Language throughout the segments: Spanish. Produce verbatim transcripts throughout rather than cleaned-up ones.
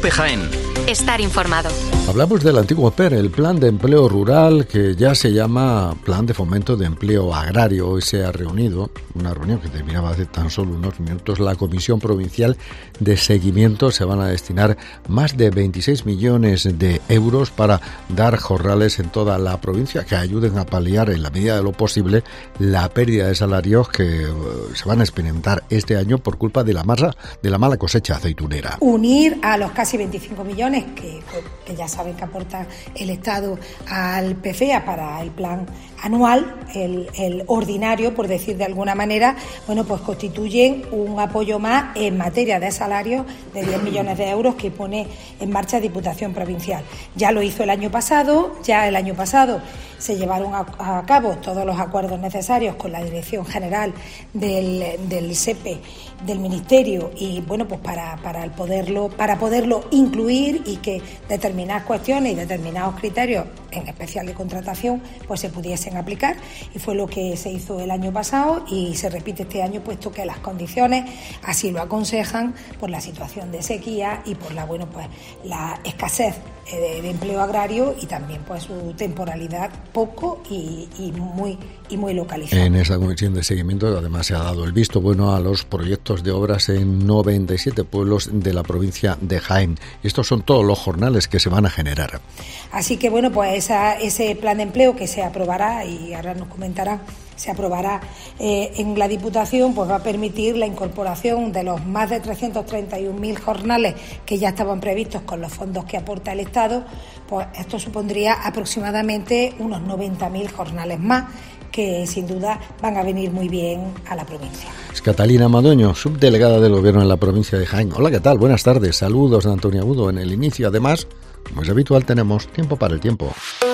COPE Jaén. Estar informado. Hablamos del antiguo P E R, el Plan de Empleo Rural, que ya se llama Plan de Fomento de Empleo Agrario. Hoy se ha reunido, una reunión que terminaba hace tan solo unos minutos, la Comisión Provincial de Seguimiento. Se van a destinar más de veintiséis millones de euros para dar jornales en toda la provincia que ayuden a paliar, en la medida de lo posible, la pérdida de salarios que se van a experimentar este año por culpa de la masa, de la mala cosecha aceitunera. Unir a los casi veinticinco millones que, que ya saben que aporta el Estado al P F E A para el plan anual, el, el ordinario, por decir de alguna manera, bueno, pues constituyen un apoyo más en materia de salarios de diez millones de euros que pone en marcha Diputación Provincial. Ya lo hizo el año pasado, ya el año pasado se llevaron a, a cabo todos los acuerdos necesarios con la Dirección General del, del S E P E, del Ministerio, y bueno, pues para, para el poderlo, para poderlo incluir y que determinadas cuestiones y determinados criterios, en especial de contratación, pues se pudiesen aplicar, y fue lo que se hizo el año pasado y se repite este año, puesto que las condiciones así lo aconsejan por la situación de sequía y por la, bueno, pues la escasez de, de empleo agrario y también pues su temporalidad poco y, y muy y muy localizada. En esa comisión de seguimiento además se ha dado el visto bueno a los proyectos de obras en noventa y siete pueblos de la provincia de Jaén. Estos son todos los jornales que se van a generar. Así que bueno, pues esa, ese plan de empleo que se aprobará, y ahora nos comentará, se aprobará eh, en la Diputación, pues va a permitir la incorporación de los más de trescientos treinta y un mil jornales que ya estaban previstos con los fondos que aporta el Estado. Pues esto supondría aproximadamente unos noventa mil jornales más, que sin duda van a venir muy bien a la provincia. Es Catalina Madoño, subdelegada del Gobierno en la provincia de Jaén. Hola, ¿qué tal? Buenas tardes. Saludos de Antonio Agudo en el inicio. Además, como es habitual, tenemos tiempo para el tiempo.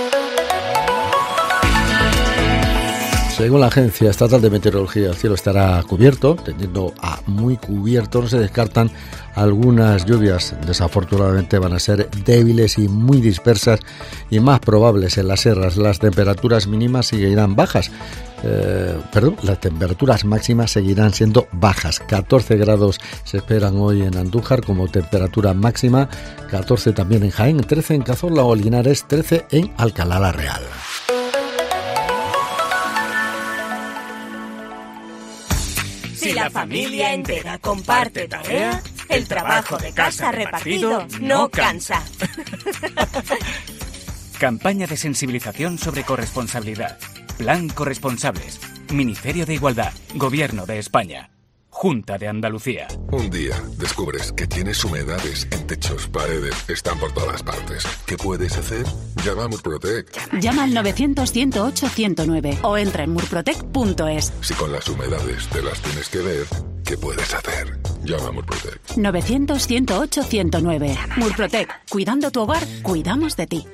Según la Agencia Estatal de Meteorología, el cielo estará cubierto, tendiendo a muy cubierto. No se descartan algunas lluvias. Desafortunadamente van a ser débiles y muy dispersas y más probables en las sierras. Las temperaturas mínimas seguirán bajas. Eh, perdón, las temperaturas máximas seguirán siendo bajas. catorce grados se esperan hoy en Andújar como temperatura máxima, catorce también en Jaén, trece en Cazorla o Linares, trece en Alcalá la Real. Si la familia entera comparte tarea, el trabajo de casa repartido no cansa. Campaña de sensibilización sobre corresponsabilidad. Plan Corresponsables. Ministerio de Igualdad. Gobierno de España. Junta de Andalucía. Un día descubres que tienes humedades en techos, paredes, están por todas partes. ¿Qué puedes hacer? Llama a Murprotec. Llama al novecientos, ciento ocho, ciento nueve o entra en murprotec punto es. Si con las humedades te las tienes que ver, ¿qué puedes hacer? Llama a Murprotec. novecientos, ciento ocho, ciento nueve. Murprotec. Cuidando tu hogar, cuidamos de ti.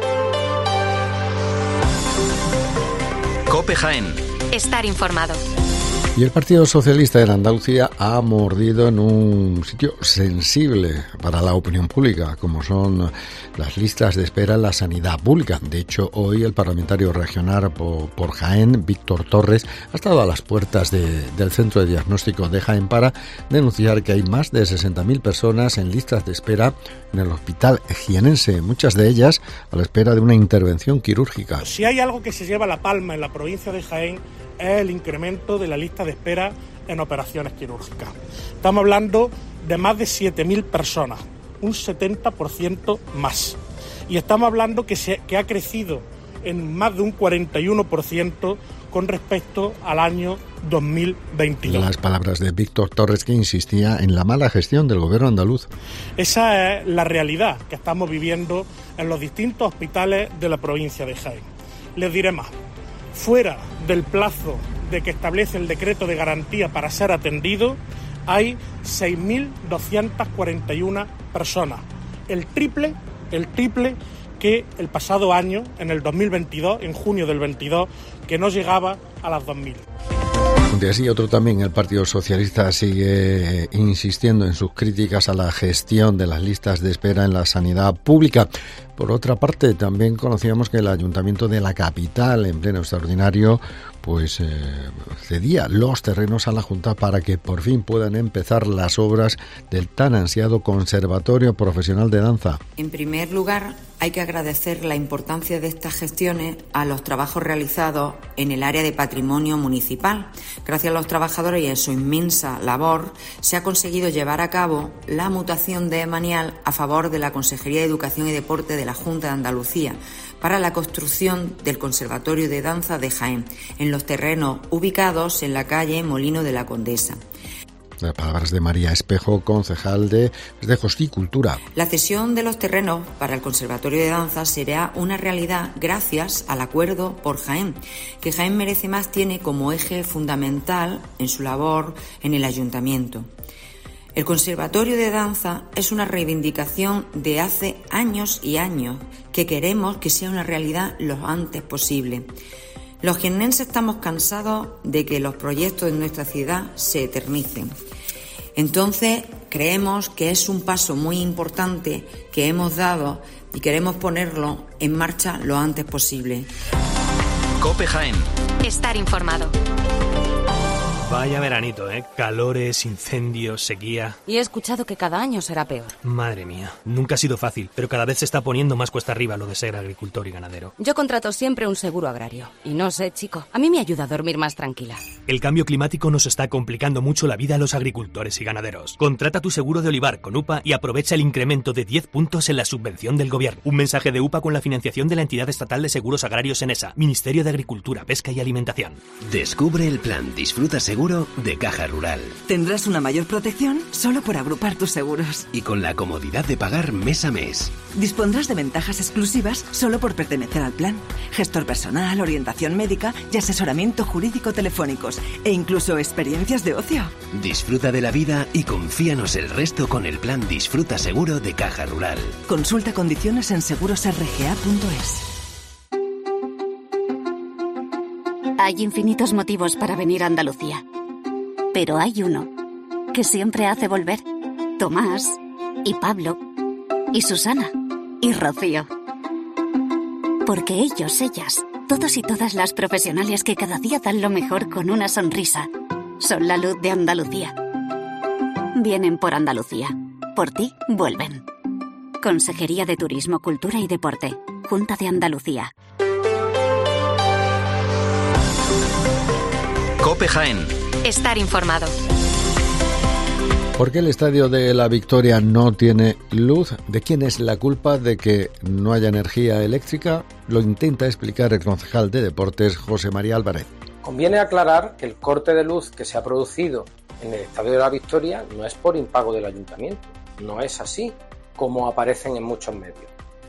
COPE Jaén. Estar informado. Y el Partido Socialista en Andalucía ha mordido en un sitio sensible para la opinión pública, como son las listas de espera en la sanidad pública. De hecho, hoy el parlamentario regional por, por Jaén, Víctor Torres, ha estado a las puertas de, del Centro de Diagnóstico de Jaén para denunciar que hay más de sesenta mil personas en listas de espera en el hospital jienense, muchas de ellas a la espera de una intervención quirúrgica. Si hay algo que se lleva la palma en la provincia de Jaén, es el incremento de la lista de espera en operaciones quirúrgicas. Estamos hablando de más de siete mil personas, un setenta por ciento más. Y estamos hablando que, se, que ha crecido en más de un cuarenta y uno por ciento con respecto al año dos mil veintidós. Las palabras de Víctor Torres, que insistía en la mala gestión del gobierno andaluz. Esa es la realidad que estamos viviendo en los distintos hospitales de la provincia de Jaén. Les diré más. Fuera del plazo de que establece el decreto de garantía para ser atendido, hay seis mil doscientas cuarenta y una personas, el triple, el triple que el pasado año, en el dos mil veintidós, en junio del veintidós, que no llegaba a las dos mil. Un día sí, otro también, el Partido Socialista sigue insistiendo en sus críticas a la gestión de las listas de espera en la sanidad pública. Por otra parte, también conocíamos que el Ayuntamiento de la capital, en pleno extraordinario, pues eh, cedía los terrenos a la Junta para que por fin puedan empezar las obras del tan ansiado Conservatorio Profesional de Danza. En primer lugar, hay que agradecer la importancia de estas gestiones a los trabajos realizados en el área de patrimonio municipal. Gracias a los trabajadores y a su inmensa labor, se ha conseguido llevar a cabo la mutación de Emanial a favor de la Consejería de Educación y Deporte de la Junta de Andalucía para la construcción del Conservatorio de Danza de Jaén, en los terrenos ubicados en la calle Molino de la Condesa. Las palabras de María Espejo, concejal de Festejos y Cultura. La cesión de los terrenos para el Conservatorio de Danza será una realidad gracias al acuerdo por Jaén, que Jaén Merece Más tiene como eje fundamental en su labor en el Ayuntamiento. El Conservatorio de Danza es una reivindicación de hace años y años que queremos que sea una realidad lo antes posible. Los jiennenses estamos cansados de que los proyectos en nuestra ciudad se eternicen. Entonces, creemos que es un paso muy importante que hemos dado y queremos ponerlo en marcha lo antes posible. COPE Jaén. Estar informado. Vaya veranito, ¿eh? Calores, incendios, sequía. Y he escuchado que cada año será peor. Madre mía, nunca ha sido fácil, pero cada vez se está poniendo más cuesta arriba lo de ser agricultor y ganadero. Yo contrato siempre un seguro agrario. Y no sé, chico, a mí me ayuda a dormir más tranquila. El cambio climático nos está complicando mucho la vida a los agricultores y ganaderos. Contrata tu seguro de olivar con U P A y aprovecha el incremento de diez puntos en la subvención del gobierno. Un mensaje de U P A con la financiación de la Entidad Estatal de Seguros Agrarios ENESA, Ministerio de Agricultura, Pesca y Alimentación. Descubre el plan Disfruta Seguro de Caja Rural. Tendrás una mayor protección solo por agrupar tus seguros. Y con la comodidad de pagar mes a mes. Dispondrás de ventajas exclusivas solo por pertenecer al plan. Gestor personal, orientación médica y asesoramiento jurídico telefónicos. E incluso experiencias de ocio. Disfruta de la vida y confíanos el resto con el plan Disfruta Seguro de Caja Rural. Consulta condiciones en seguros r g a punto es. Hay infinitos motivos para venir a Andalucía. Pero hay uno que siempre hace volver. Tomás, y Pablo, y Susana, y Rocío. Porque ellos, ellas, todos y todas las profesionales que cada día dan lo mejor con una sonrisa, son la luz de Andalucía. Vienen por Andalucía. Por ti, vuelven. Consejería de Turismo, Cultura y Deporte. Junta de Andalucía. COPE Jaén. Estar informado. ¿Por qué el Estadio de la Victoria no tiene luz? ¿De quién es la culpa de que no haya energía eléctrica? Lo intenta explicar el concejal de Deportes, José María Álvarez. Conviene aclarar que el corte de luz que se ha producido en el Estadio de la Victoria no es por impago del Ayuntamiento. No es así, como aparecen en muchos medios.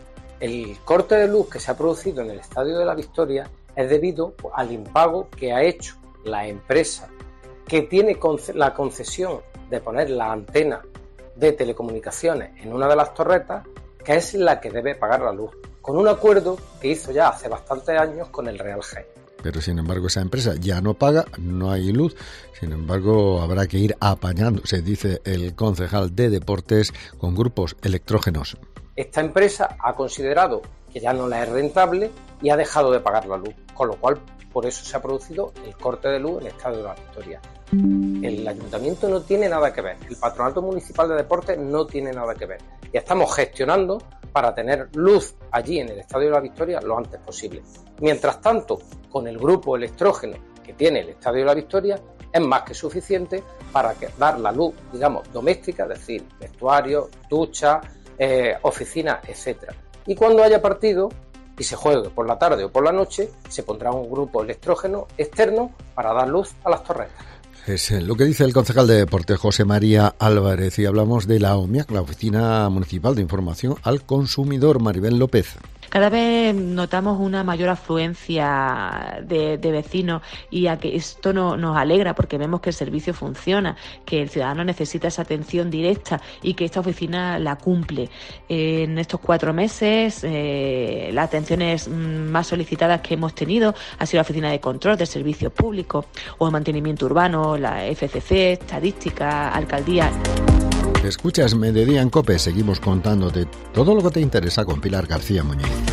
El corte de luz que se ha producido en el Estadio de la Victoria es debido al impago que ha hecho la empresa que tiene la concesión de poner la antena de telecomunicaciones en una de las torretas, que es la que debe pagar la luz, con un acuerdo que hizo ya hace bastantes años con el Real Jaén. Pero sin embargo esa empresa ya no paga, no hay luz, sin embargo habrá que ir apañándose, dice el concejal de Deportes, con grupos electrógenos. Esta empresa ha considerado que ya no le es rentable y ha dejado de pagar la luz, con lo cual por eso se ha producido el corte de luz en el Estadio de la Victoria. El Ayuntamiento no tiene nada que ver, el Patronato Municipal de Deportes no tiene nada que ver. Y estamos gestionando para tener luz allí en el Estadio de la Victoria lo antes posible. Mientras tanto, con el grupo electrógeno que tiene el Estadio de la Victoria, es más que suficiente para que, dar la luz, digamos, doméstica, es decir, vestuario, ducha, eh, oficina, etcétera. Y cuando haya partido y se juegue por la tarde o por la noche, se pondrá un grupo electrógeno externo para dar luz a las torretas. Es lo que dice el concejal de Deportes, José María Álvarez, y hablamos de la OMIAC, la Oficina Municipal de Información al Consumidor. Maribel López. Cada vez notamos una mayor afluencia de, de vecinos y a que esto no, nos alegra porque vemos que el servicio funciona, que el ciudadano necesita esa atención directa y que esta oficina la cumple. En estos cuatro meses, eh, las atenciones más solicitadas que hemos tenido ha sido la Oficina de Control de Servicios Públicos o de Mantenimiento Urbano, la F C C, Estadística, Alcaldía. Escuchas Mediodía en COPE, seguimos contándote todo lo que te interesa con Pilar García Muñiz.